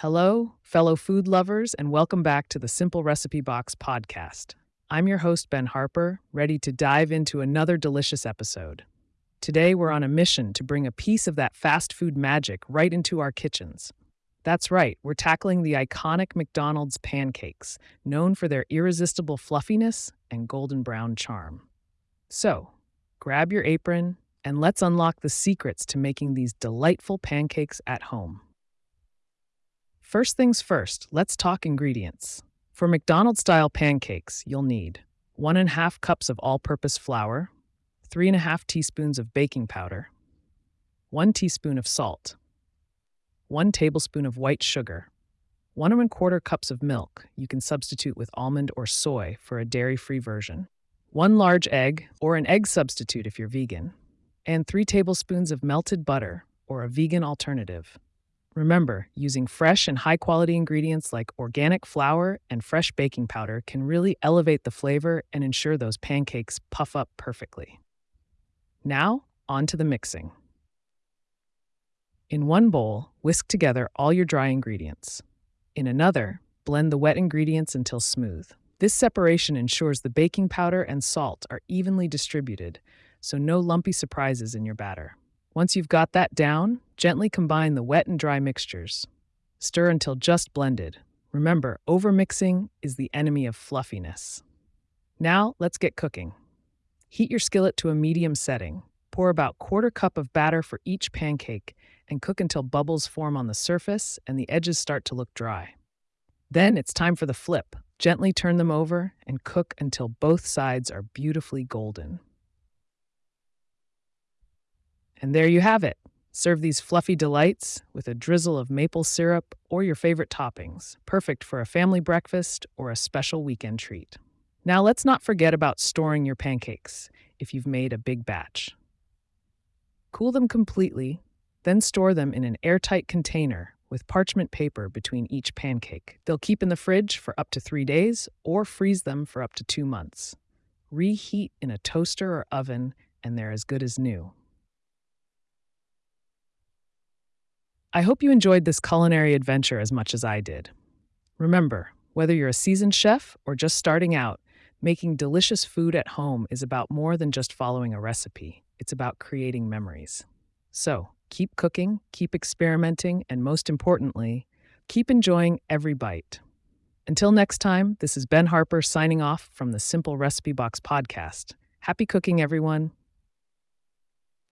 Hello, fellow food lovers, and welcome back to the Simple Recipe Box podcast. I'm your host, Ben Harper, ready to dive into another delicious episode. Today, we're on a mission to bring a piece of that fast food magic right into our kitchens. That's right, we're tackling the iconic McDonald's pancakes, known for their irresistible fluffiness and golden brown charm. So, grab your apron and let's unlock the secrets to making these delightful pancakes at home. First things first, let's talk ingredients. For McDonald's-style pancakes, you'll need 1.5 cups of all-purpose flour, 3.5 teaspoons of baking powder, 1 teaspoon of salt, 1 tablespoon of white sugar, 1.25 cups of milk. You can substitute with almond or soy for a dairy-free version, 1 large egg or an egg substitute if you're vegan, and 3 tablespoons of melted butter or a vegan alternative. Remember, using fresh and high-quality ingredients like organic flour and fresh baking powder can really elevate the flavor and ensure those pancakes puff up perfectly. Now, on to the mixing. In one bowl, whisk together all your dry ingredients. In another, blend the wet ingredients until smooth. This separation ensures the baking powder and salt are evenly distributed, so no lumpy surprises in your batter. Once you've got that down, gently combine the wet and dry mixtures. Stir until just blended. Remember, overmixing is the enemy of fluffiness. Now, let's get cooking. Heat your skillet to a medium setting. Pour about 1/4 cup of batter for each pancake and cook until bubbles form on the surface and the edges start to look dry. Then it's time for the flip. Gently turn them over and cook until both sides are beautifully golden. And there you have it. Serve these fluffy delights with a drizzle of maple syrup or your favorite toppings, perfect for a family breakfast or a special weekend treat. Now let's not forget about storing your pancakes if you've made a big batch. Cool them completely, then store them in an airtight container with parchment paper between each pancake. They'll keep in the fridge for up to 3 days or freeze them for up to 2 months. Reheat in a toaster or oven and they're as good as new. I hope you enjoyed this culinary adventure as much as I did. Remember, whether you're a seasoned chef or just starting out, making delicious food at home is about more than just following a recipe. It's about creating memories. So, keep cooking, keep experimenting, and most importantly, keep enjoying every bite. Until next time, this is Ben Harper signing off from the Simple Recipe Box podcast. Happy cooking, everyone.